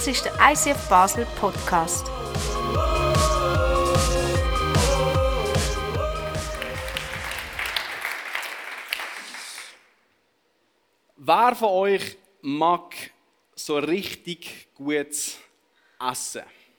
Das ist der ICF Basel Podcast. Wer von euch mag so richtig gutes Essen?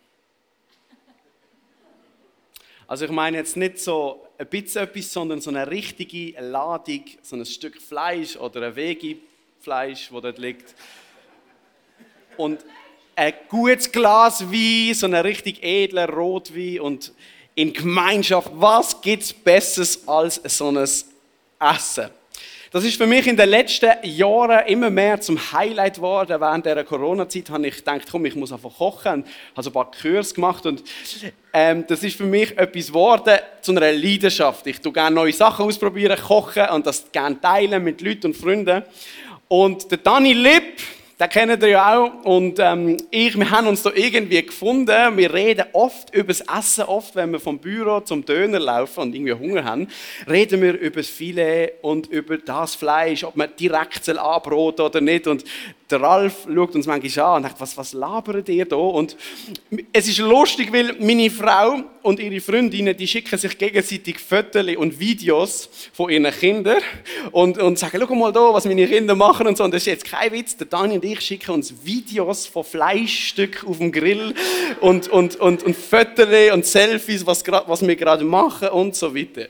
Also ich meine jetzt nicht so ein bisschen etwas, sondern so eine richtige Ladung, so ein Stück Fleisch oder ein Veggie-Fleisch, das dort liegt. Und ein gutes Glas Wein, so einen richtig edlen Rotwein und in Gemeinschaft. Was gibt es Besseres als so ein Essen? Das ist für mich in den letzten Jahren immer mehr zum Highlight geworden. Während dieser Corona-Zeit habe ich gedacht, komm, ich muss einfach kochen. Ich habe so ein paar Kurse gemacht und das ist für mich etwas geworden zu einer Leidenschaft. Ich tue gerne neue Sachen ausprobieren, kochen und das gerne teilen mit Leuten und Freunden. Und der Dani Lipp, den kennt ihr ja auch. Und wir haben uns da irgendwie gefunden. Wir reden oft über das Essen. Oft, wenn wir vom Büro zum Döner laufen und irgendwie Hunger haben, reden wir über das Filet und über das Fleisch, ob man direkt anbraten oder nicht. Und der Ralf schaut uns manchmal an und sagt, was labert ihr da? Und es ist lustig, weil meine Frau und ihre Freundinnen, die schicken sich gegenseitig Fotos und Videos von ihren Kindern und sagen, schau mal da, was meine Kinder machen und so. Und das ist jetzt kein Witz. Der Dani und ich schicken uns Videos von Fleischstücken auf dem Grill und Fotos und Selfies, was wir gerade machen und so weiter.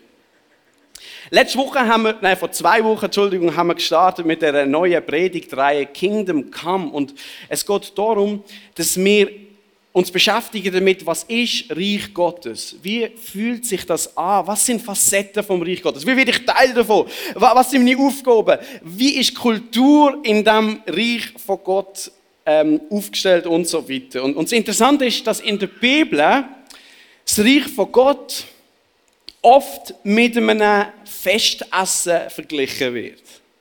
Vor 2 Wochen, haben wir gestartet mit der neuen Predigtreihe Kingdom Come. Und es geht darum, dass wir uns beschäftigen damit, was ist Reich Gottes? Wie fühlt sich das an? Was sind Facetten vom Reich Gottes? Wie werde ich Teil davon? Was sind meine Aufgaben? Wie ist Kultur in diesem Reich von Gott aufgestellt und so weiter? Und das Interessante ist, dass in der Bibel das Reich von Gott oft mit einem Festessen verglichen wird.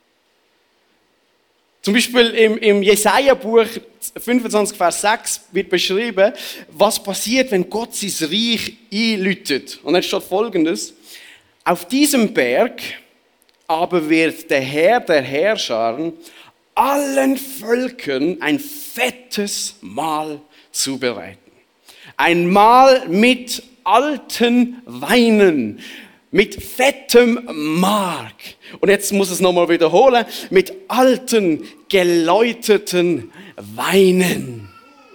Zum Beispiel im Jesaja-Buch 25, Vers 6 wird beschrieben, was passiert, wenn Gott sein Reich einläutet. Und dann steht Folgendes: Auf diesem Berg aber wird der Herr der Herrscher allen Völkern ein fettes Mahl zubereiten. Ein Mahl mit alten Weinen, mit fettem Mark. Und jetzt muss es nochmal wiederholen, mit alten, geläuterten Weinen.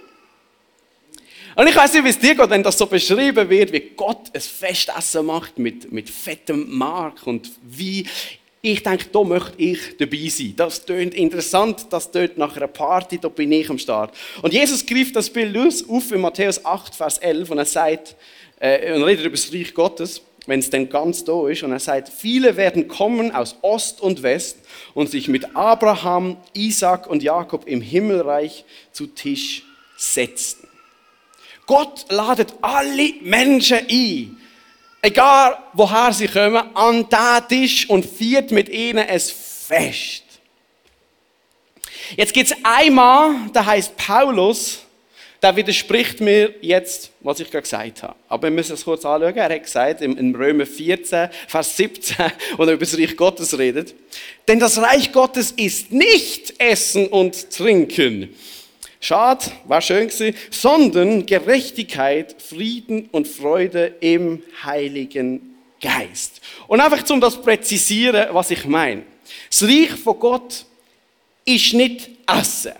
Und ich weiß nicht, wie es dir geht, wenn das so beschrieben wird, wie Gott ein Festessen macht mit fettem Mark und wie. Ich denke, da möchte ich dabei sein. Das tönt interessant, das tönt nach einer Party, da bin ich am Start. Und Jesus greift das Bild auf in Matthäus 8, Vers 11 und er sagt, und redet über das Reich Gottes, wenn es denn ganz da ist, und er sagt, viele werden kommen aus Ost und West und sich mit Abraham, Isaac und Jakob im Himmelreich zu Tisch setzen. Gott ladet alle Menschen ein, egal woher sie kommen, an diesen Tisch und feiert mit ihnen ein Fest. Jetzt gibt es einen Mann, der heißt Paulus, der widerspricht mir jetzt, was ich gerade gesagt habe. Aber wir müssen es kurz anschauen. Er hat gesagt, in Römer 14, Vers 17, wo er über das Reich Gottes redet, denn das Reich Gottes ist nicht Essen und Trinken. Schade, war schön gewesen, sondern Gerechtigkeit, Frieden und Freude im Heiligen Geist. Und einfach, um das zu präzisieren, was ich meine. Das Reich von Gott ist nicht Essen.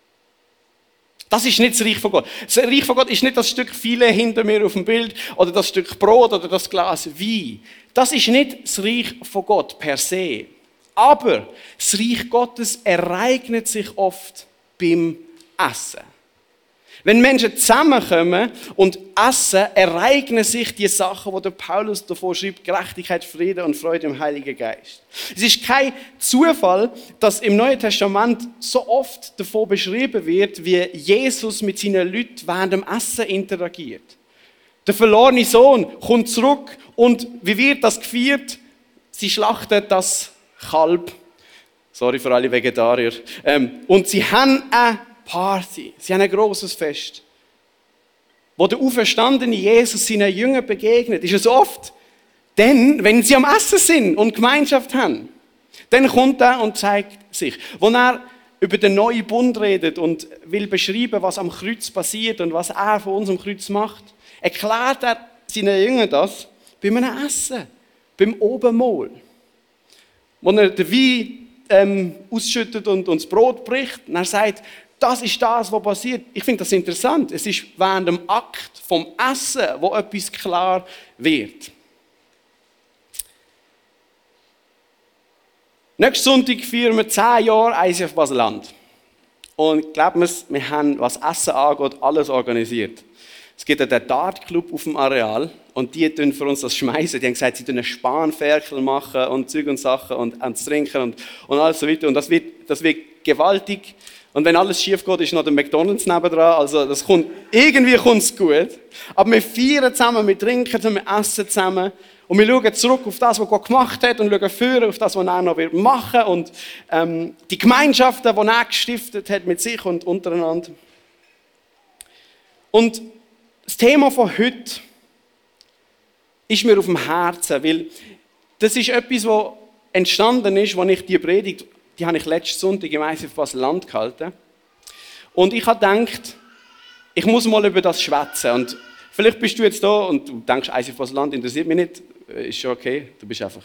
Das ist nicht das Reich von Gott. Das Reich von Gott ist nicht das Stück Filet hinter mir auf dem Bild oder das Stück Brot oder das Glas Wein. Das ist nicht das Reich von Gott per se. Aber das Reich Gottes ereignet sich oft beim Essen. Wenn Menschen zusammenkommen und essen, ereignen sich die Sachen, die der Paulus davor schreibt: Gerechtigkeit, Friede und Freude im Heiligen Geist. Es ist kein Zufall, dass im Neuen Testament so oft davon beschrieben wird, wie Jesus mit seinen Leuten während dem Essen interagiert. Der verlorene Sohn kommt zurück und wie wird das gefeiert? Sie schlachten das Kalb. Sorry für alle Vegetarier. Und sie haben eine Party. Sie haben ein grosses Fest. Wo der auferstandene Jesus seinen Jüngern begegnet, ist es oft, denn wenn sie am Essen sind und Gemeinschaft haben, dann kommt er und zeigt sich. Wo er über den neuen Bund redet und will beschreiben, was am Kreuz passiert und was er von uns am Kreuz macht, erklärt er seinen Jüngern das bei einem Essen, beim Abendmahl. Wo er den Wein ausschüttet und das Brot bricht. Und er sagt, das ist das, was passiert. Ich finde das interessant. Es ist während dem Akt vom Essen, wo etwas klar wird. Nächsten Sonntag feiern wir 10 Jahre ICF Basel-Land. Und glaubt mir, wir haben, was Essen angeht, alles organisiert. Es gibt einen Dartclub auf dem Areal und die tun für uns das schmeißen. Die haben gesagt, sie tun Spanferkel machen und Zeug und Sachen und zu trinken und alles so weiter. Und das wird gewaltig. Und wenn alles schief geht, ist noch der McDonald's nebendran. Also irgendwie kommt es gut. Aber wir feiern zusammen, wir trinken zusammen, wir essen zusammen. Und wir schauen zurück auf das, was Gott gemacht hat und schauen vor auf das, was er noch machen wird. Und die Gemeinschaften, die er gestiftet hat mit sich und untereinander. Und das Thema von heute ist mir auf dem Herzen, weil das ist etwas, was entstanden ist, als ich die Predigt, die habe ich letzten Sonntag im ICF Basel-Land gehalten. Und ich habe gedacht, ich muss mal über das schwätzen. Und vielleicht bist du jetzt da und du denkst, ICF Basel-Land interessiert mich nicht. Ist schon okay, du bist einfach,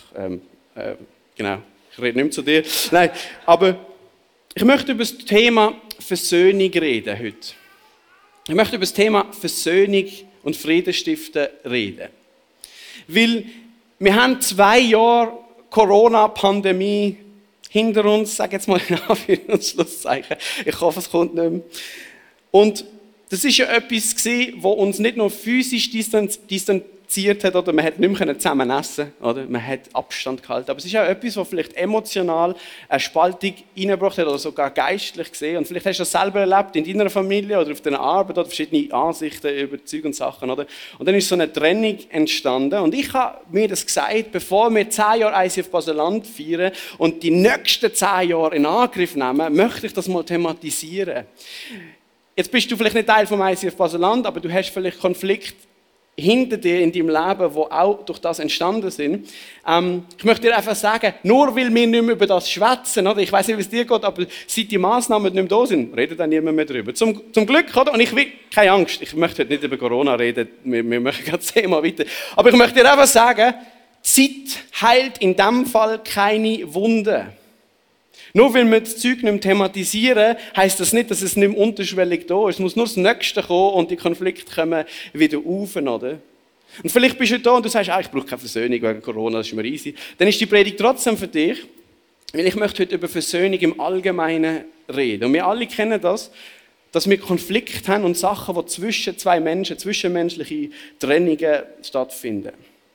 genau, ich rede nicht mehr zu dir. Nein, aber ich möchte über das Thema Versöhnung reden heute. Ich möchte über das Thema Versöhnung und Friedensstiften reden. Weil wir haben 2 Jahre Corona-Pandemie hinter uns, sage jetzt mal in Anführungszeichen. Ich hoffe, es kommt nicht mehr. Und das war ja etwas, das uns nicht nur physisch distanziert hat, oder man hat nicht mehr zusammen essen, oder man hat Abstand gehalten, aber es ist auch etwas, was vielleicht emotional eine Spaltung reingebracht hat oder sogar geistlich gesehen. Und vielleicht hast du das selber erlebt in deiner Familie oder auf deiner Arbeit oder verschiedene Ansichten über Zeug und Sachen, oder? Und dann ist so eine Trennung entstanden. Und ich habe mir das gesagt, bevor wir 10 Jahre ICF Basel-Land feiern und die nächsten 10 Jahre in Angriff nehmen, möchte ich das mal thematisieren. Jetzt bist du vielleicht nicht Teil vom ICF Basel-Land, aber du hast vielleicht Konflikte hinter dir in deinem Leben, die auch durch das entstanden sind. Ich möchte dir einfach sagen, nur weil wir nicht mehr über das schwätzen, oder? Ich weiß nicht, wie es dir geht, aber seit die Massnahmen nicht mehr da sind, redet dann niemand mehr darüber. Zum Glück, oder? Und ich will, keine Angst, ich möchte heute nicht über Corona reden, wir möchten gerade das Thema weiter. Aber ich möchte dir einfach sagen, Zeit heilt in diesem Fall keine Wunden. Nur weil wir das Zeug nicht mehr thematisieren, heisst das nicht, dass es nicht mehr unterschwellig da ist. Es muss nur das Nächste kommen und die Konflikte kommen wieder auf, oder? Und vielleicht bist du da und du sagst, ich brauche keine Versöhnung wegen Corona, das ist mir easy. Dann ist die Predigt trotzdem für dich, weil ich möchte heute über Versöhnung im Allgemeinen reden. Und wir alle kennen das, dass wir Konflikte haben und Sachen, die zwischen 2 Menschen, zwischenmenschliche Trennungen stattfinden.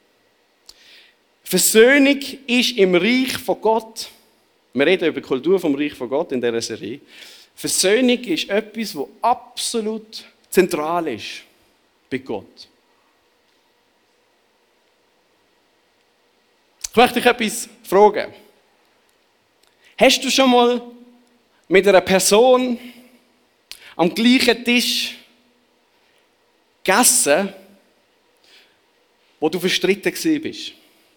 Versöhnung ist im Reich von Gott. Wir reden über die Kultur vom Reich von Gott in dieser Serie. Versöhnung ist etwas, das absolut zentral ist bei Gott. Ich möchte dich etwas fragen. Hast du schon mal mit einer Person am gleichen Tisch gegessen, wo du verstritten warst?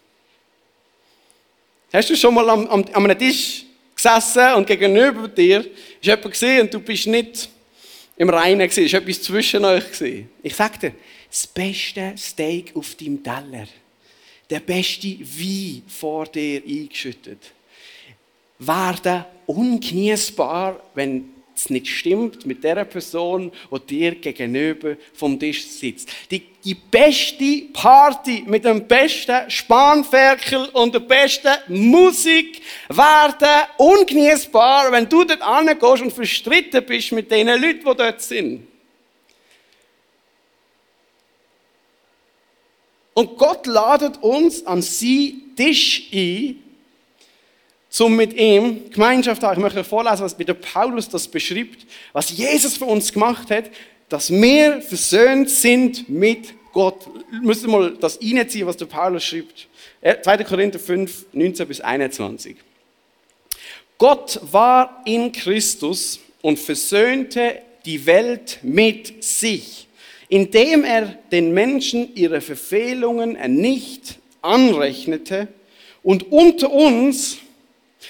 Hast du schon mal an einem Tisch gesessen und gegenüber dir ist jemand gesehen und du bist nicht im Reinen gewesen, ist etwas zwischen euch gewesen? Ich sage dir, das beste Steak auf deinem Teller, der beste Wein vor dir eingeschüttet, werden ungenießbar, wenn es nicht stimmt mit der Person, die dir gegenüber vom Tisch sitzt. Die beste Party mit dem besten Spanferkel und der besten Musik werden ungenießbar, wenn du dort hingehst und verstritten bist mit den Leuten, die dort sind. Und Gott ladet uns an seinen Tisch ein, um mit ihm Gemeinschaft zu haben. Ich möchte euch vorlesen, wie der Paulus das beschreibt, was Jesus für uns gemacht hat, dass wir versöhnt sind mit Gott. Wir müssen mal das reinziehen, was der Paulus schreibt. 2. Korinther 5, 19 bis 21. Gott war in Christus und versöhnte die Welt mit sich, indem er den Menschen ihre Verfehlungen nicht anrechnete und unter uns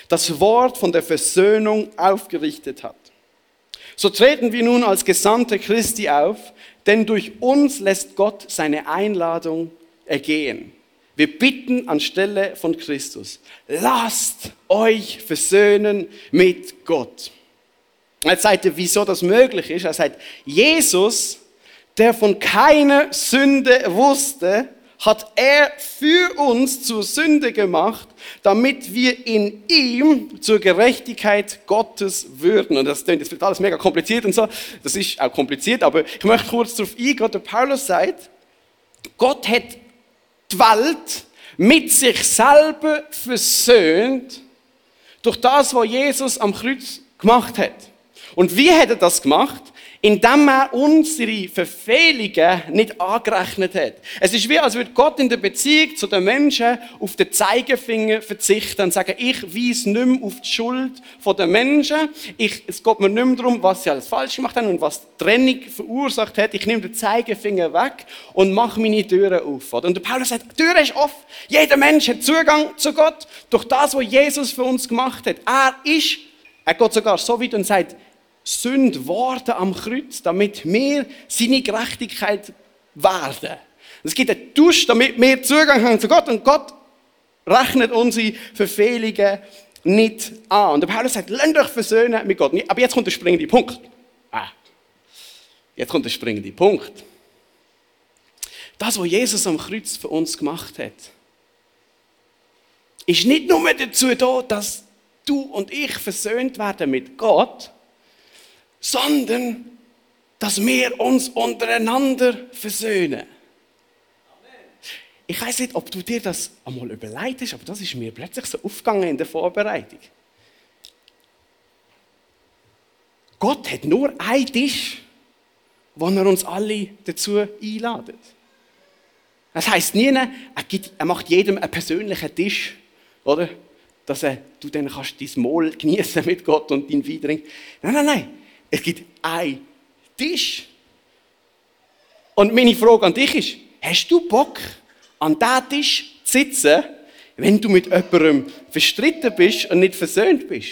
das Wort von der Versöhnung aufgerichtet hat. So treten wir nun als Gesandte Christi auf, denn durch uns lässt Gott seine Einladung ergehen. Wir bitten anstelle von Christus, lasst euch versöhnen mit Gott. Jetzt sagt ihr, wieso das möglich ist. Er sagt, Jesus, der von keiner Sünde wusste, hat er für uns zur Sünde gemacht, damit wir in ihm zur Gerechtigkeit Gottes würden. Und das klingt jetzt alles mega kompliziert und so. Das ist auch kompliziert, aber ich möchte kurz darauf eingehen. Der Paulus sagt, Gott hat die Welt mit sich selber versöhnt durch das, was Jesus am Kreuz gemacht hat. Und wie hat er das gemacht? Indem er unsere Verfehlungen nicht angerechnet hat. Es ist wie, als würde Gott in der Beziehung zu den Menschen auf den Zeigefinger verzichten und sagen, ich weise nicht mehr auf die Schuld der Menschen. Es geht mir nicht mehr darum, was sie alles falsch gemacht haben und was die Trennung verursacht hat. Ich nehme den Zeigefinger weg und mache meine Türen auf. Und der Paulus sagt, die Tür ist offen. Jeder Mensch hat Zugang zu Gott durch das, was Jesus für uns gemacht hat. Er geht sogar so weit und sagt, Sünde worden am Kreuz, damit wir seine Gerechtigkeit werden. Es gibt einen Tausch, damit wir Zugang haben zu Gott und Gott rechnet unsere Verfehlungen nicht an. Und der Paulus sagt, lasst euch versöhnen mit Gott. Aber jetzt kommt der springende Punkt. Jetzt kommt der springende Punkt. Das, was Jesus am Kreuz für uns gemacht hat, ist nicht nur dazu da, dass du und ich versöhnt werden mit Gott, sondern dass wir uns untereinander versöhnen. Ich weiß nicht, ob du dir das einmal überlegt hast, aber das ist mir plötzlich so aufgegangen in der Vorbereitung. Gott hat nur einen Tisch, wo er uns alle dazu einladet. Das heisst nie, er macht jedem einen persönlichen Tisch, oder? Dass du dann kannst dein Mahl genießen mit Gott und dein Wein trinken. Nein. Es gibt einen Tisch. Und meine Frage an dich ist, hast du Bock, an diesem Tisch zu sitzen, wenn du mit jemandem verstritten bist und nicht versöhnt bist?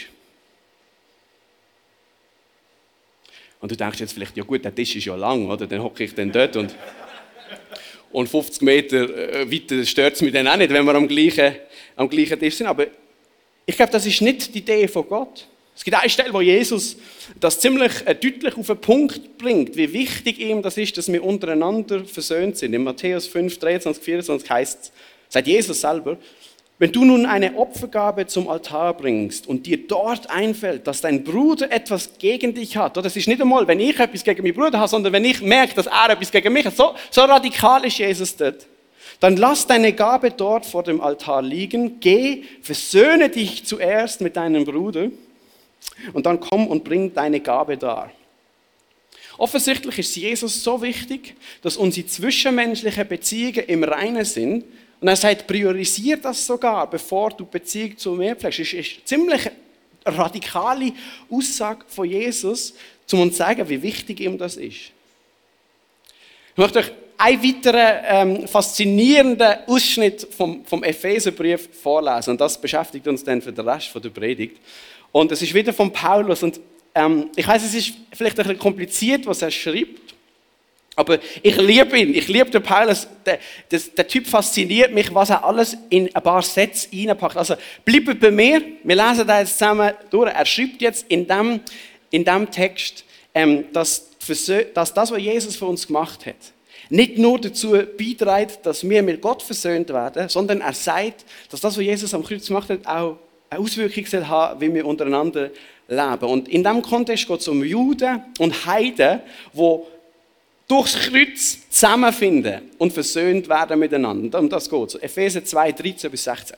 Und du denkst jetzt vielleicht, ja gut, der Tisch ist ja lang, oder? Dann hocke ich dann dort und 50 Meter weiter stört es mich dann auch nicht, wenn wir am gleichen Tisch sind. Aber ich glaube, das ist nicht die Idee von Gott. Es gibt eine Stelle, wo Jesus das ziemlich deutlich auf den Punkt bringt, wie wichtig ihm das ist, dass wir untereinander versöhnt sind. In Matthäus 5, 23, 24 heißt, sagt Jesus selber, wenn du nun eine Opfergabe zum Altar bringst und dir dort einfällt, dass dein Bruder etwas gegen dich hat, das ist nicht einmal, wenn ich etwas gegen meinen Bruder habe, sondern wenn ich merke, dass er etwas gegen mich hat, so radikal ist Jesus dort. Dann lass deine Gabe dort vor dem Altar liegen, geh, versöhne dich zuerst mit deinem Bruder, und dann komm und bring deine Gabe dar. Offensichtlich ist Jesus so wichtig, dass unsere zwischenmenschlichen Beziehungen im Reinen sind. Und er sagt, priorisiere das sogar, bevor du Beziehung zu mir pflegst. Das ist eine ziemlich radikale Aussage von Jesus, um uns zu sagen, wie wichtig ihm das ist. Ich möchte euch einen weiteren faszinierenden Ausschnitt vom Epheserbrief vorlesen. Und das beschäftigt uns dann für den Rest der Predigt. Und es ist wieder von Paulus. Und ich weiß, es ist vielleicht ein bisschen kompliziert, was er schreibt. Aber ich liebe ihn. Ich liebe den Paulus. Der Typ fasziniert mich, was er alles in ein paar Sätze reinpackt. Also bleibt bei mir. Wir lesen das jetzt zusammen durch. Er schreibt jetzt in dem Text, dass das, was Jesus für uns gemacht hat, nicht nur dazu beiträgt, dass wir mit Gott versöhnt werden, sondern er sagt, dass das, was Jesus am Kreuz gemacht hat, auch eine Auswirkung soll haben, wie wir untereinander leben. Und in diesem Kontext geht es um Juden und Heiden, die durchs Kreuz zusammenfinden und versöhnt werden miteinander. Um das geht es. Epheser 2, 13 bis 16.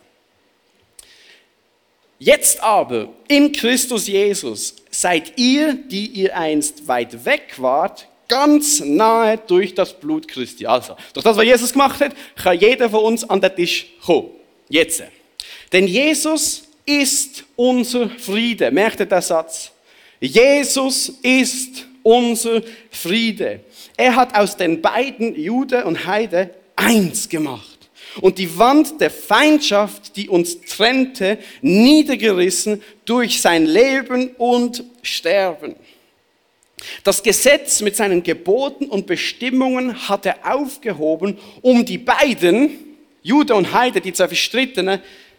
Jetzt aber, in Christus Jesus, seid ihr, die ihr einst weit weg wart, ganz nahe durch das Blut Christi. Also, durch das, was Jesus gemacht hat, kann jeder von uns an den Tisch kommen. Jetzt. Denn Jesus ist unser Friede. Merkt ihr den Satz? Jesus ist unser Friede. Er hat aus den beiden, Jude und Heide, eins gemacht. und die Wand der Feindschaft, die uns trennte, niedergerissen durch sein Leben und Sterben. Das Gesetz mit seinen Geboten und Bestimmungen hat er aufgehoben, um die beiden, Jude und Heide, die zwei Verstrittenen,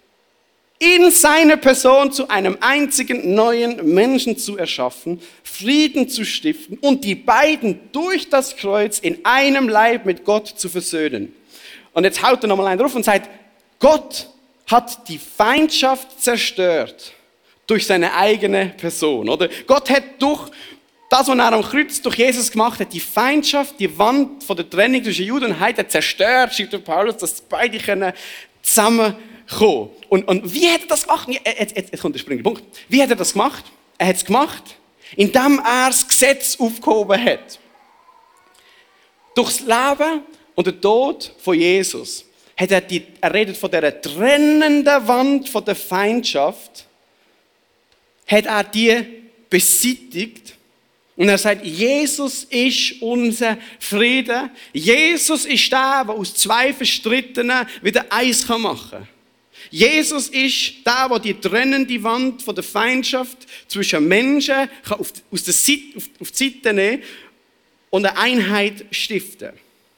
in seiner Person zu einem einzigen neuen Menschen zu erschaffen, Frieden zu stiften und die beiden durch das Kreuz in einem Leib mit Gott zu versöhnen. Und jetzt haut er nochmal einen drauf und sagt, Gott hat die Feindschaft zerstört durch seine eigene Person. Oder? Gott hat durch das, was er am Kreuz durch Jesus gemacht hat, die Feindschaft, die Wand von der Trennung zwischen Juden und Heiden zerstört, schreibt der Paulus, dass beide zusammenkommen. Und wie hat er das gemacht? Jetzt kommt der springende Punkt. Wie hat er das gemacht? Er hat es gemacht, indem er das Gesetz aufgehoben hat. Durchs Leben und den Tod von Jesus hat er redet von dieser trennenden Wand von der Feindschaft, hat er die beseitigt. Und er sagt, Jesus ist unser Frieden. Jesus ist der aus zwei Verstrittenen wieder eins machen kann. Jesus ist der die trennende Wand von der Feindschaft zwischen Menschen auf die Seite nehmen und eine Einheit stiften.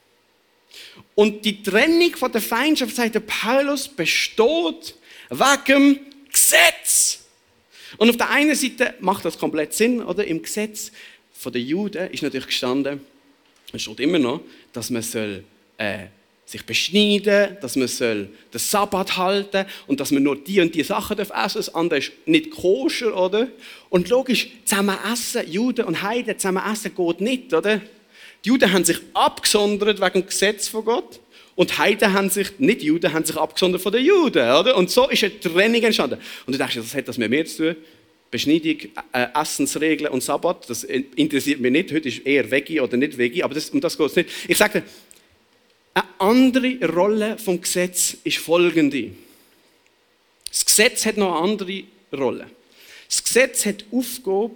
Und die Trennung von der Feindschaft, sagt der Paulus, besteht wegen dem Gesetz. Und auf der einen Seite macht das komplett Sinn, oder? Im Gesetz der Juden ist natürlich gestanden, es steht immer noch, dass man sich beschneiden, dass man den Sabbat halten und dass man nur die und die Sachen essen darf. Das andere ist nicht koscher, oder? Und logisch, zusammen essen, Juden und Heiden zusammen essen geht nicht, oder? Die Juden haben sich abgesondert wegen dem Gesetz von Gott und Heiden haben sich abgesondert von den Juden, oder? Und so ist eine Trennung entstanden. Und du denkst, das hat das mit mir zu tun? Beschneidung, Essensregeln und Sabbat, das interessiert mich nicht. Heute ist eher Veggie oder nicht Veggie, aber um das geht es nicht. Ich sage dir, eine andere Rolle vom Gesetz ist folgende. Das Gesetz hat noch eine andere Rolle. Das Gesetz hat die Aufgabe,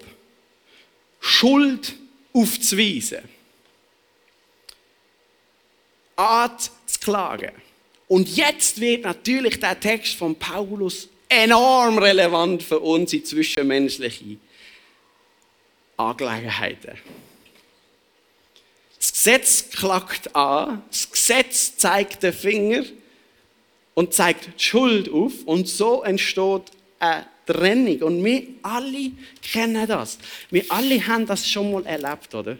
Schuld aufzuweisen, anzuklagen. Und jetzt wird natürlich der Text von Paulus enorm relevant für unsere zwischenmenschlichen Angelegenheiten. Das Gesetz klagt an, das Gesetz zeigt den Finger und zeigt die Schuld auf und so entsteht eine Trennung. Und wir alle kennen das. Wir alle haben das schon mal erlebt, oder?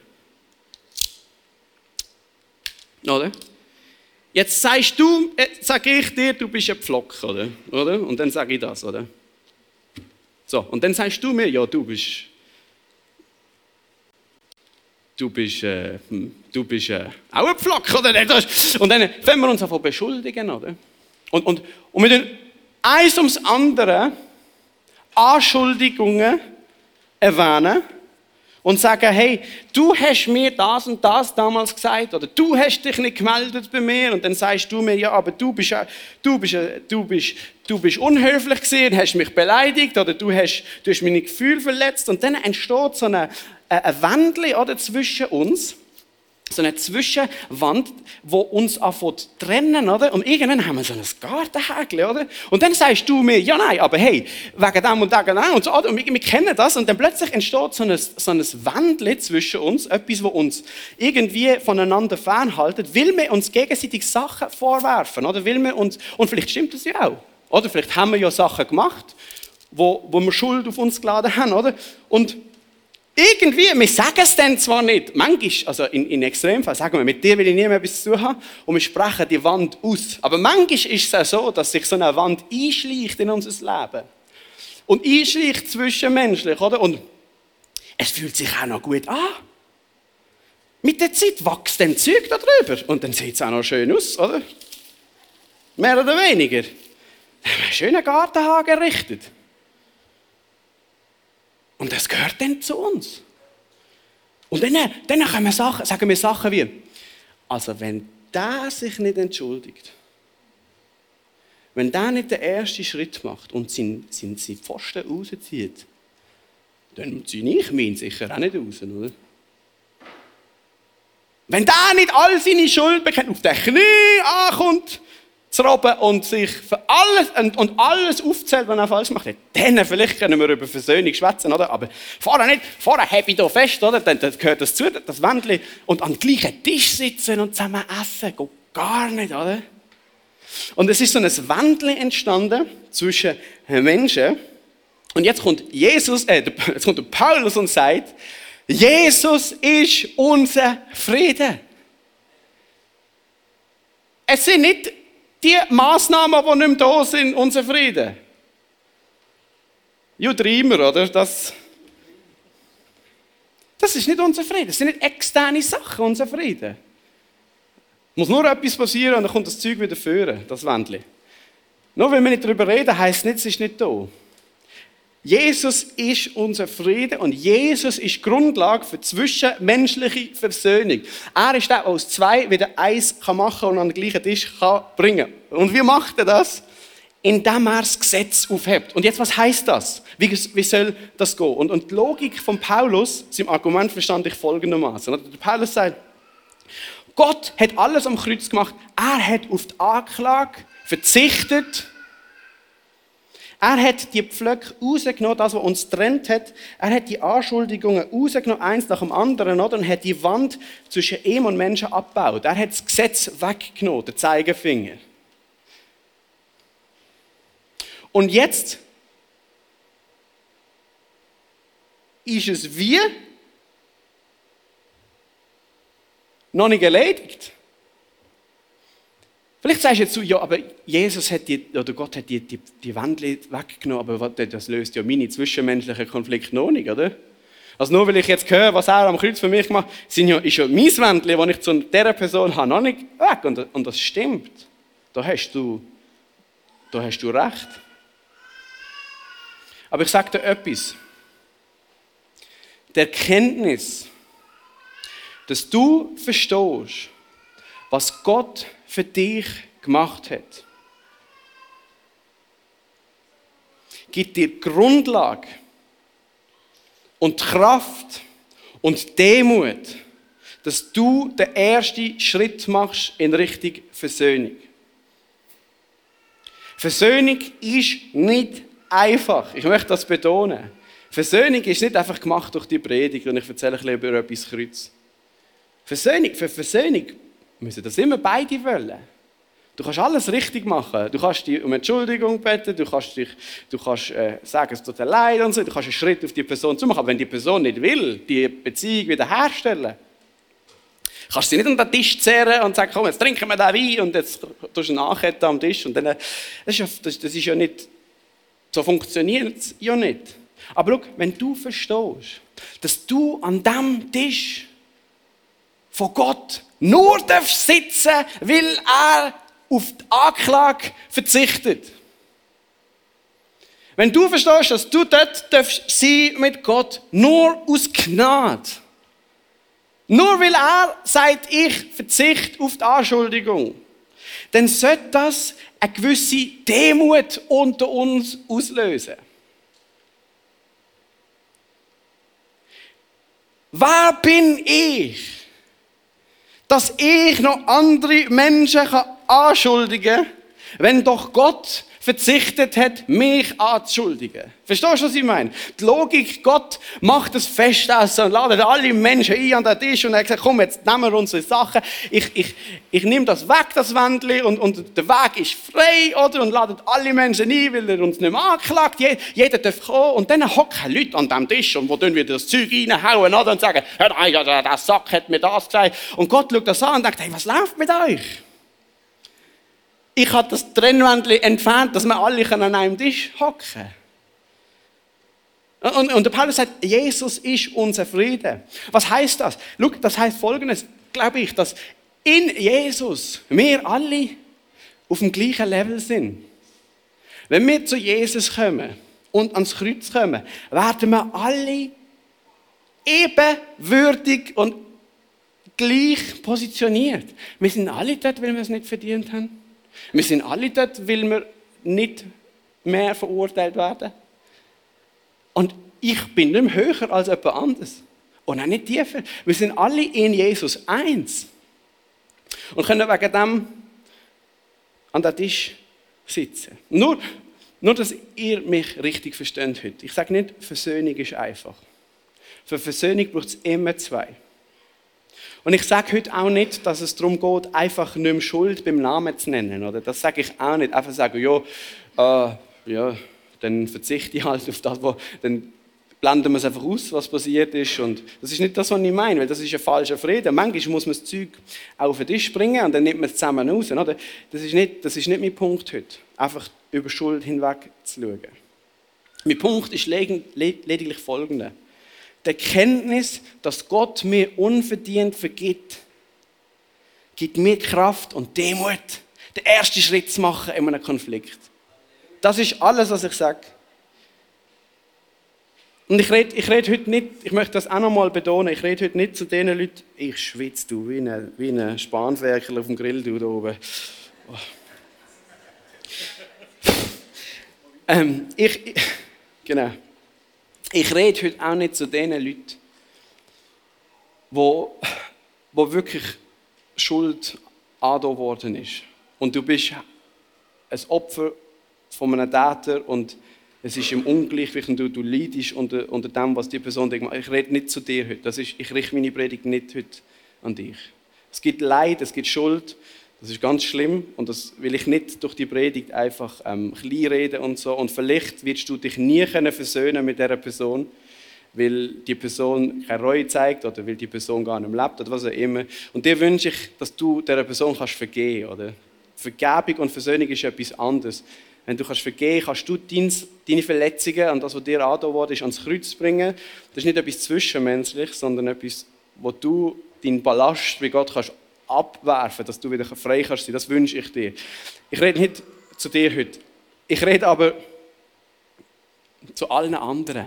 Oder? Jetzt sage ich dir, du bist ein Pflock, oder? Und dann sage ich das, oder? So, und dann sagst du mir, ja, du bist auch ein Pflock, oder? Und dann fangen wir uns an beschuldigen, oder? Und wir tun eins ums andere Anschuldigungen erwähnen und sagen, hey, du hast mir das und das damals gesagt oder du hast dich nicht gemeldet bei mir und dann sagst du mir, ja, aber du bist unhöflich gewesen, hast mich beleidigt oder du hast meine Gefühle verletzt und dann entsteht so eine Wandel oder zwischen uns, so eine Zwischenwand, die uns anfängt zu trennen, oder? Und irgendwann haben wir so ein Gartenhäkchen, oder? Und dann sagst du mir, ja nein, aber hey, wegen dem und dem und so, und wir kennen das und dann plötzlich entsteht so ein Wandel zwischen uns, etwas, was uns irgendwie voneinander fernhaltet, will wir uns gegenseitig Sachen vorwerfen, oder? Will wir uns, und vielleicht stimmt das ja auch, oder? Vielleicht haben wir ja Sachen gemacht, wo wir Schuld auf uns geladen haben, oder? Und irgendwie, wir sagen es dann zwar nicht, manchmal, also in Extremfällen, sagen wir, mit dir will ich nie mehr etwas zu tun haben und wir sprechen die Wand aus. Aber manchmal ist es auch so, dass sich so eine Wand einschleicht in unser Leben. Und einschleicht zwischenmenschlich, oder? Und es fühlt sich auch noch gut an. Mit der Zeit wächst dann Zeug da drüber und dann sieht es auch noch schön aus, oder? Mehr oder weniger. Wir haben einen schönen Gartenhagen errichtet. Und das gehört dann zu uns. Und dann sagen wir Sachen wie, also wenn der sich nicht entschuldigt, wenn der nicht den ersten Schritt macht und seinen Pfosten rauszieht, dann ziehe ich meinen sicher auch nicht raus, oder? Wenn der nicht all seine Schuld bekennt, auf den Knie ankommt zu robben und sich für alles und alles aufzählt, was er falsch macht, dann vielleicht können wir über Versöhnung schwätzen, oder? Aber vorher habe ich hier fest, oder? Dann gehört das zu, das Wändchen, und am gleichen Tisch sitzen und zusammen essen, geht gar nicht, oder? Und es ist so ein Wändchen entstanden zwischen Menschen. Und jetzt kommt jetzt kommt der Paulus und sagt, Jesus ist unser Friede. Es sind nicht die Massnahmen, die nicht mehr da sind, unser Frieden. Ja, immer, oder? Das ist nicht unser Frieden. Das sind nicht externe Sachen, unser Frieden. Muss nur etwas passieren und dann kommt das Zeug wieder führen, das Wändchen. Nur weil wir nicht darüber reden, heisst nicht, es ist nicht da. Jesus ist unser Frieden und Jesus ist die Grundlage für zwischenmenschliche Versöhnung. Er ist der, der aus zwei wieder eins machen kann und an den gleichen Tisch bringen kann. Und wie macht er das? Indem er das Gesetz aufhebt. Und jetzt, was heisst das? Wie soll das gehen? Und die Logik von Paulus, seinem Argument verstand ich folgendermaßen. Der Paulus sagt, Gott hat alles am Kreuz gemacht. Er hat auf die Anklage verzichtet. Er hat die Pflöcke rausgenommen, das, was uns getrennt hat. Er hat die Anschuldigungen rausgenommen, eins nach dem anderen, oder? Und hat die Wand zwischen ihm und Menschen abgebaut. Er hat das Gesetz weggenommen, den Zeigefinger. Und jetzt ist es wie noch nicht erledigt. Vielleicht sagst du jetzt so, ja, aber Jesus hat oder Gott hat die Wändchen weggenommen, aber das löst ja meine zwischenmenschlichen Konflikte noch nicht, oder? Also nur weil ich jetzt höre, was er am Kreuz für mich gemacht hat, ist ja mein Wändchen, das ich zu dieser Person habe, noch nicht weg. Und das stimmt. Da hast du recht. Aber ich sage dir etwas. Die Erkenntnis, dass du verstehst, was Gott für dich gemacht hat, gibt dir Grundlage und Kraft und Demut, dass du den ersten Schritt machst in Richtung Versöhnung. Versöhnung ist nicht einfach. Ich möchte das betonen. Versöhnung ist nicht einfach gemacht durch die Predigt und ich erzähle ein bisschen über etwas Kreuz. Für Versöhnung müssen das immer beide wollen. Du kannst alles richtig machen. Du kannst dich um Entschuldigung bitten, du kannst sagen, es tut dir leid und so. Du kannst einen Schritt auf die Person zu machen. Aber wenn die Person nicht will, die Beziehung wiederherstellen, kannst du sie nicht unter den Tisch zehren und sagen, komm, jetzt trinken wir den Wein und jetzt tust du Nachketten am Tisch. Und dann, das ist ja nicht, so funktioniert es ja nicht. Aber schau, wenn du verstehst, dass du an diesem Tisch von Gott nur sitzen darf, weil er auf die Anklage verzichtet. Wenn du verstehst, dass du dort sein mit Gott, nur aus Gnade. Nur weil er sagt, ich verzichte auf die Anschuldigung. Dann sollte das eine gewisse Demut unter uns auslösen. Wer bin ich, dass ich noch andere Menschen anschuldigen kann, wenn doch Gott verzichtet hat, mich anzuschuldigen? Verstehst du, was ich meine? Die Logik, Gott macht das Festessen und ladet alle Menschen ein an den Tisch und er hat gesagt, komm, jetzt nehmen wir unsere Sachen, ich nehme das weg, das Wändchen, und der Weg ist frei, oder? Und ladet alle Menschen ein, weil er uns nicht mehr anklagt. Jeder darf kommen und dann hocken Leute an diesem Tisch und wo dann wieder das Zeug reinhauen, oder? Und sagen, der Sack hat mir das gesagt. Und Gott schaut das an und denkt, hey, was läuft mit euch? Ich habe das Trennwändchen entfernt, dass wir alle an einem Tisch hocken. Und der Paulus sagt, Jesus ist unser Friede. Was heißt das? Schau, das heißt Folgendes, glaube ich, dass in Jesus wir alle auf dem gleichen Level sind. Wenn wir zu Jesus kommen und ans Kreuz kommen, werden wir alle ebenwürdig und gleich positioniert. Wir sind alle dort, weil wir es nicht verdient haben. Wir sind alle dort, weil wir nicht mehr verurteilt werden. Und ich bin nicht mehr höher als jemand anderes. Und auch nicht tiefer. Wir sind alle in Jesus eins. Und können wegen dem an den Tisch sitzen. Nur, dass ihr mich richtig versteht heute. Ich sage nicht, Versöhnung ist einfach. Für Versöhnung braucht es immer zwei. Und ich sage heute auch nicht, dass es darum geht, einfach nicht mehr Schuld beim Namen zu nennen. Oder? Das sage ich auch nicht. Einfach sagen, ja, dann verzichte ich halt auf das, dann blenden wir es einfach aus, was passiert ist. Und das ist nicht das, was ich meine, weil das ist ein falscher Frieden. Manchmal muss man das Zeug auch auf den Tisch bringen und dann nimmt man es zusammen raus. Oder? Das ist nicht mein Punkt heute, einfach über Schuld hinweg zu schauen. Mein Punkt ist lediglich folgender. Die Erkenntnis, dass Gott mir unverdient vergibt, gibt mir Kraft und Demut, den ersten Schritt zu machen in einem Konflikt. Das ist alles, was ich sage. Und ich rede heute nicht, ich möchte das auch noch mal betonen, ich rede heute nicht zu den Leuten, ich schwitze du, wie ein Spanferkel auf dem Grill du da oben. Oh. Genau. Ich rede heute auch nicht zu den Leuten, wo wirklich Schuld angetan worden ist. Und du bist ein Opfer von einem Täter und es ist im Ungleichgewicht und du leidest unter dem, was die Person denkt. Ich rede nicht zu dir heute. Ich richte meine Predigt nicht heute an dich. Es gibt Leid, es gibt Schuld. Das ist ganz schlimm und das will ich nicht durch die Predigt einfach kleinreden und so. Und vielleicht wirst du dich nie versöhnen mit dieser Person, weil die Person keine Reue zeigt oder weil die Person gar nicht mehr lebt oder was auch immer. Und dir wünsche ich, dass du dieser Person kannst vergeben kannst. Vergebung und Versöhnung ist etwas anderes. Wenn du kannst vergeben kannst du deine Verletzungen und das, was dir angetan wurde, ans Kreuz bringen. Das ist nicht etwas Zwischenmenschliches, sondern etwas, wo du deinen Ballast bei Gott kannst abwerfen, dass du wieder frei kannst sein. Das wünsche ich dir. Ich rede nicht zu dir heute. Ich rede aber zu allen anderen,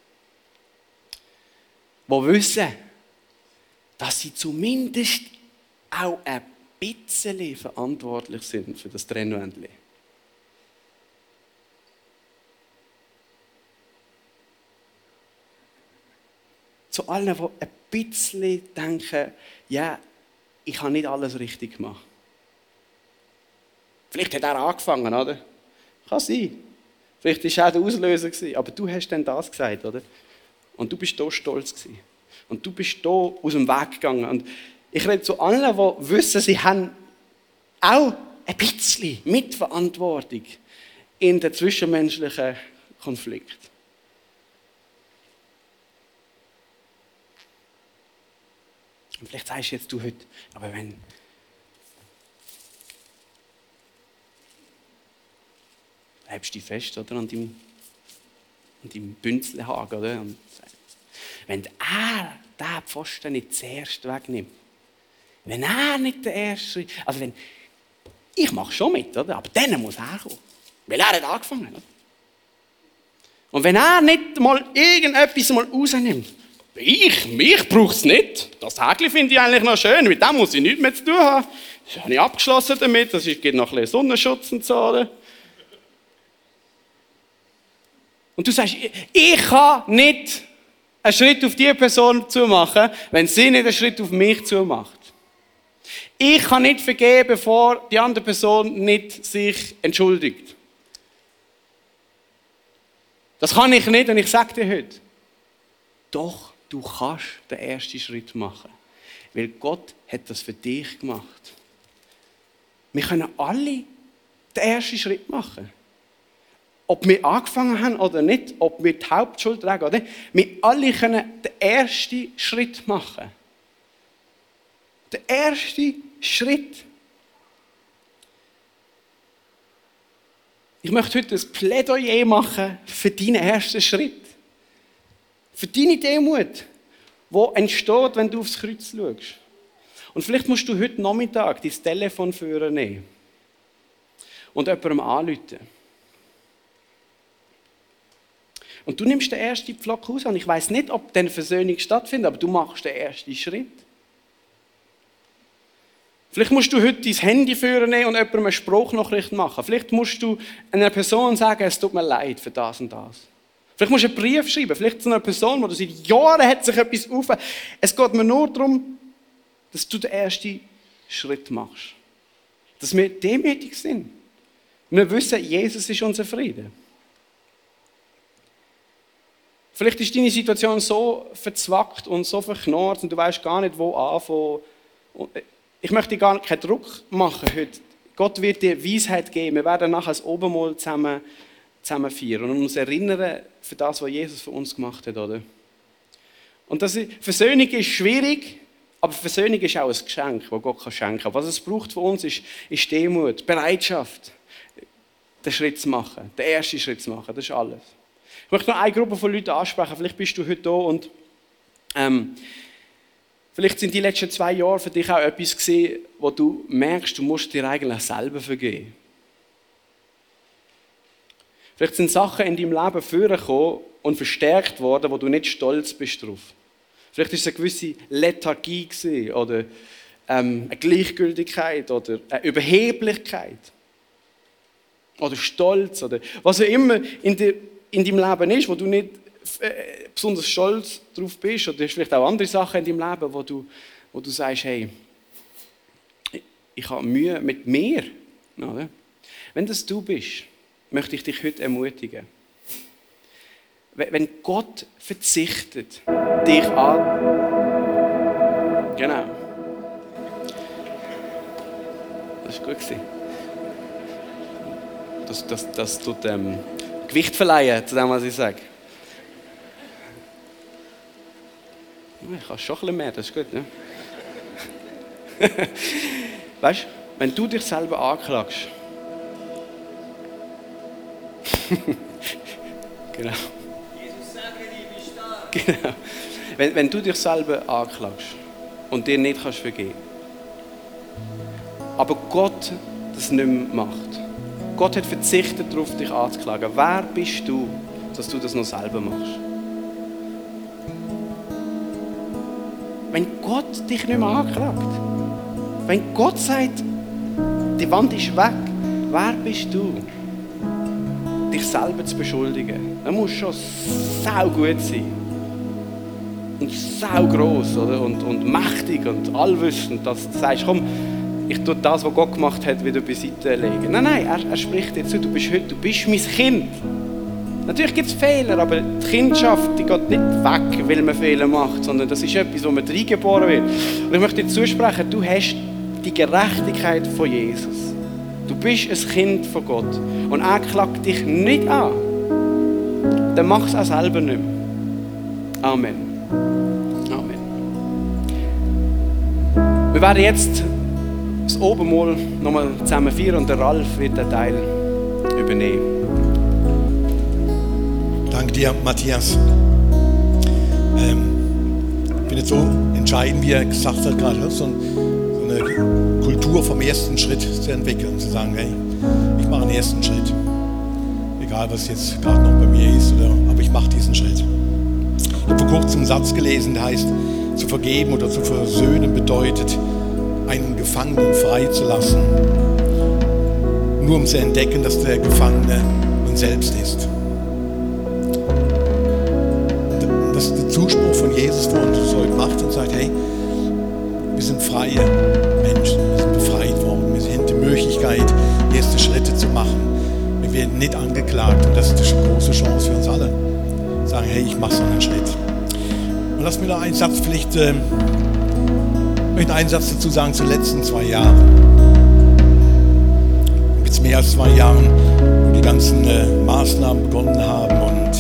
die wissen, dass sie zumindest auch ein bisschen verantwortlich sind für das Trennwändchen. Zu allen, die ein bisschen denken, ja, ich habe nicht alles richtig gemacht. Vielleicht hat er angefangen, oder? Kann sein. Vielleicht war er der Auslöser, aber du hast dann das gesagt, oder? Und du bist da stolz gewesen. Und du bist da aus dem Weg gegangen. Und ich rede zu allen, die wissen, sie haben auch ein bisschen Mitverantwortung in den zwischenmenschlichen Konflikt. Und vielleicht sagst du jetzt du heute, aber wenn bleibst du fest, oder, an deinem Bünzelhaken, oder? Und wenn er den Pfosten nicht zuerst wegnimmt, wenn er nicht der Erste, also wenn, ich mache schon mit, oder? Aber dann muss er kommen, weil er hat angefangen, oder? Und wenn er nicht mal irgendetwas mal rausnimmt, mich braucht es nicht. Das Häkchen finde ich eigentlich noch schön. Mit dem muss ich nichts mehr zu tun haben. Das habe ich abgeschlossen damit. Das gibt noch ein bisschen Sonnenschutz und so. Oder? Und du sagst, ich kann nicht einen Schritt auf diese Person zumachen, wenn sie nicht einen Schritt auf mich zumacht. Ich kann nicht vergeben, bevor die andere Person nicht sich entschuldigt. Das kann ich nicht und ich sage dir heute, doch, du kannst den ersten Schritt machen. Weil Gott hat das für dich gemacht. Wir können alle den ersten Schritt machen. Ob wir angefangen haben oder nicht, ob wir die Hauptschuld tragen oder nicht, wir alle können den ersten Schritt machen. Der erste Schritt. Ich möchte heute ein Plädoyer machen für deinen ersten Schritt. Für deine Demut, die entsteht, wenn du aufs Kreuz schaust. Und vielleicht musst du heute Nachmittag dein Telefon nehmen und jemandem anrufen. Und du nimmst den ersten Pflock raus. Und ich weiss nicht, ob dann Versöhnung stattfindet, aber du machst den ersten Schritt. Vielleicht musst du heute dein Handy nehmen und jemandem eine Spruchnachricht machen. Vielleicht musst du einer Person sagen, es tut mir leid für das und das. Vielleicht musst du einen Brief schreiben, vielleicht zu einer Person, die du seit Jahren hat sich etwas auf. Es geht mir nur darum, dass du den ersten Schritt machst. Dass wir demütig sind. Wir wissen, Jesus ist unser Friede. Vielleicht ist deine Situation so verzwackt und so verknurrt und du weißt gar nicht, wo anfangen. Ich möchte dir gar keinen Druck machen heute. Gott wird dir Weisheit geben. Wir werden nachher das Obermahl zusammen feiern und uns erinnern für das, was Jesus für uns gemacht hat, oder? Und Versöhnung ist schwierig, aber Versöhnung ist auch ein Geschenk, das Gott schenken kann. Was es braucht von uns, ist Demut, Bereitschaft, den Schritt zu machen, den ersten Schritt zu machen. Das ist alles. Ich möchte noch eine Gruppe von Leuten ansprechen. Vielleicht bist du heute da und vielleicht sind die letzten 2 Jahre für dich auch etwas gewesen, wo du merkst, du musst dir eigentlich selber vergeben. Vielleicht sind Sachen in deinem Leben vorgekommen und verstärkt worden, wo du nicht stolz bist drauf. Vielleicht war es eine gewisse Lethargie gewesen, oder eine Gleichgültigkeit oder eine Überheblichkeit oder Stolz oder was auch immer in deinem Leben ist, wo du nicht besonders stolz drauf bist, oder vielleicht auch andere Sachen in deinem Leben, wo du sagst, hey, ich habe Mühe mit mir. Oder? Wenn das du bist, möchte ich dich heute ermutigen. Wenn Gott verzichtet, dich an... Genau. Das war gut. Das tut Gewicht verleihen zu dem, was ich sage. Ich kann schon ein bisschen mehr, das ist gut. Ne? Weißt du, wenn du dich selber anklagst. Genau. Jesus sagt dir, ich bin stark. Genau. Wenn du dich selber anklagst und dir nicht kannst vergeben, aber Gott das nicht mehr macht. Gott hat verzichtet darauf, dich anzuklagen. Wer bist du, dass du das noch selber machst? Wenn Gott dich nicht mehr anklagt, wenn Gott sagt, die Wand ist weg, wer bist du, dich selber zu beschuldigen? Dann musst du schon sau gut sein. Und sau gross, oder? Und mächtig und allwissend, dass du sagst, komm, ich tue das, was Gott gemacht hat, wieder beiseite legen. Nein, er spricht dir zu, du bist mein Kind. Natürlich gibt es Fehler, aber die Kindschaft die geht nicht weg, weil man Fehler macht, sondern das ist etwas, wo man reingeboren wird. Und ich möchte dir zusprechen, du hast die Gerechtigkeit von Jesus. Du bist ein Kind von Gott. Und er klagt dich nicht an. Dann mach es auch selber nicht mehr. Amen. Amen. Wir werden jetzt das Obermahl nochmal zusammen feiern und der Ralf wird den Teil übernehmen. Danke dir, Matthias. Ich finde es so entscheidend, wie er gesagt hat, gerade so eine Kultur vom ersten Schritt zu entwickeln, zu sagen, hey, ich mache einen ersten Schritt. Egal, was jetzt gerade noch bei mir ist, aber ich mache diesen Schritt. Ich habe vor kurzem einen Satz gelesen, der heißt, zu vergeben oder zu versöhnen bedeutet, einen Gefangenen freizulassen, nur um zu entdecken, dass der Gefangene man selbst ist. Das ist der Zuspruch von Jesus, wo er uns heute macht und sagt, hey, wir sind freie Menschen, wir sind befreit worden, wir haben die Möglichkeit, erste Schritte zu machen. Wir werden nicht angeklagt und das ist eine große Chance für uns alle. Sagen, hey, ich mache so einen Schritt. Und lass mir noch einen Satz, ich möchte einen Satz dazu sagen zu den letzten 2 Jahren. Jetzt mehr als 2 Jahren, wo die ganzen Maßnahmen begonnen haben und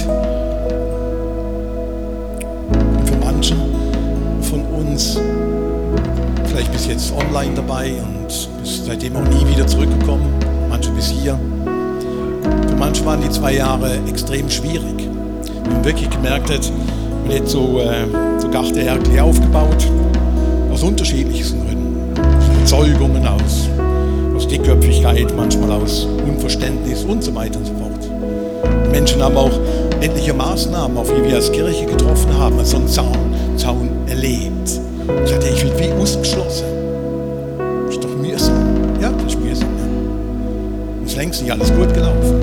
für manchen von uns vielleicht bis jetzt online dabei und bis seitdem auch nie wieder zurückgekommen, manche bis hier. Für manche waren die 2 Jahre extrem schwierig. Wir haben wirklich gemerkt, man hat so Garte Erkli aufgebaut, aus unterschiedlichsten Gründen. Aus Überzeugungen, aus Dickköpfigkeit, manchmal aus Unverständnis und so weiter und so fort. Die Menschen haben auch etliche Maßnahmen, auf die wir als Kirche getroffen haben, als so einen Zaun erlebt. Ich sagte, ich bin wie ausgeschlossen. Das ist doch mühsam. Ja, das ist mühsam. Ja. Und es ist längst nicht alles gut gelaufen.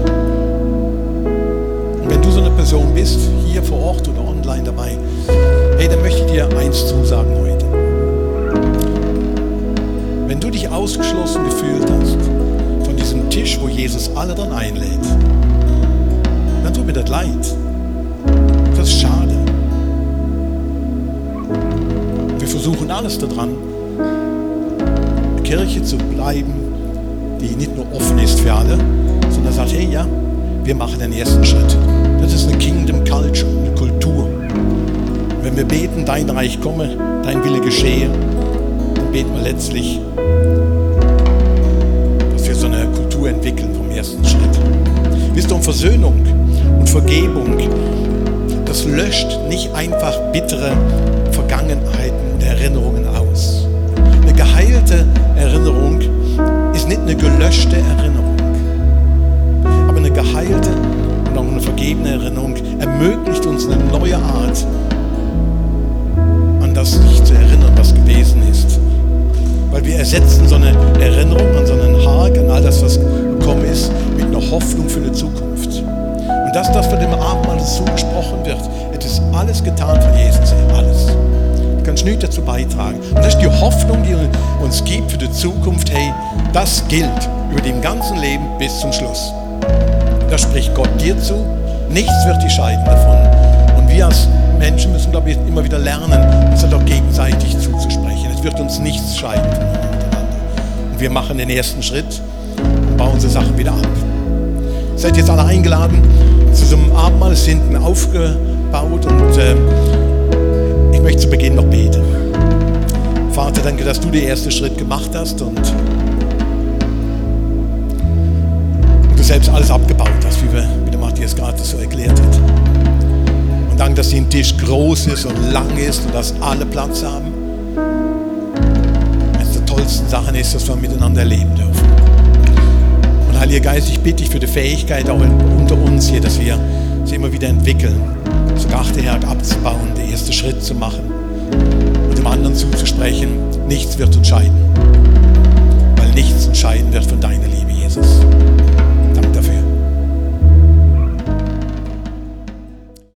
Und wenn du so eine Person bist, hier vor Ort oder online dabei, hey, dann möchte ich dir eins zusagen heute. wenn du dich ausgeschlossen gefühlt hast von diesem Tisch, wo Jesus alle dann einlädt, dann tut mir das leid. Das ist schade. Wir versuchen alles daran, eine Kirche zu bleiben, die nicht nur offen ist für alle, sondern sagt, hey, ja, wir machen den ersten Schritt. Das ist eine Kingdom Culture, eine Kultur. Und wenn wir beten, dein Reich komme, dein Wille geschehe, dann beten wir letztlich, dass wir so eine Kultur entwickeln vom ersten Schritt. Wisst ihr, um Versöhnung und Vergebung, das löscht nicht einfach bittere Vergangenheiten und Erinnerungen aus. Eine geheilte Erinnerung ist nicht eine gelöschte Erinnerung, aber eine geheilte und auch eine vergebene Erinnerung ermöglicht uns eine neue Art, an das sich zu erinnern, was gewesen ist. Weil wir ersetzen so eine Erinnerung an so einen Haken, an all das, was gekommen ist, mit einer Hoffnung für eine Zukunft. Und das von dem Abendmahl zugesprochen wird, es ist alles getan von Jesus, alles. Du kannst nichts dazu beitragen. Und das ist die Hoffnung, die uns gibt für die Zukunft. Hey, das gilt über dem ganzen Leben bis zum Schluss. Das spricht Gott dir zu. Nichts wird dich scheiden davon. Und wir als Menschen müssen, glaube ich, immer wieder lernen, uns halt auch gegenseitig zuzusprechen. Es wird uns nichts scheiden voneinander. Und wir machen den ersten Schritt und bauen unsere Sachen wieder ab. Seid jetzt alle eingeladen zu so einem Abendmahl, ist hinten aufgebaut und ich möchte zu Beginn noch beten. Vater, danke, dass du den ersten Schritt gemacht hast und du selbst alles abgebaut hast, wie der Matthias gerade so erklärt hat. Und danke, dass dein Tisch groß ist und lang ist und dass alle Platz haben. Eines der tollsten Sachen ist, dass wir miteinander leben dürfen. Und Heiliger Geist, ich bitte dich für die Fähigkeit auch unter uns hier, dass wir sie immer wieder entwickeln, so Achterherd abzubauen, den ersten Schritt zu machen und dem anderen zuzusprechen, nichts wird uns scheiden, weil nichts uns scheiden wird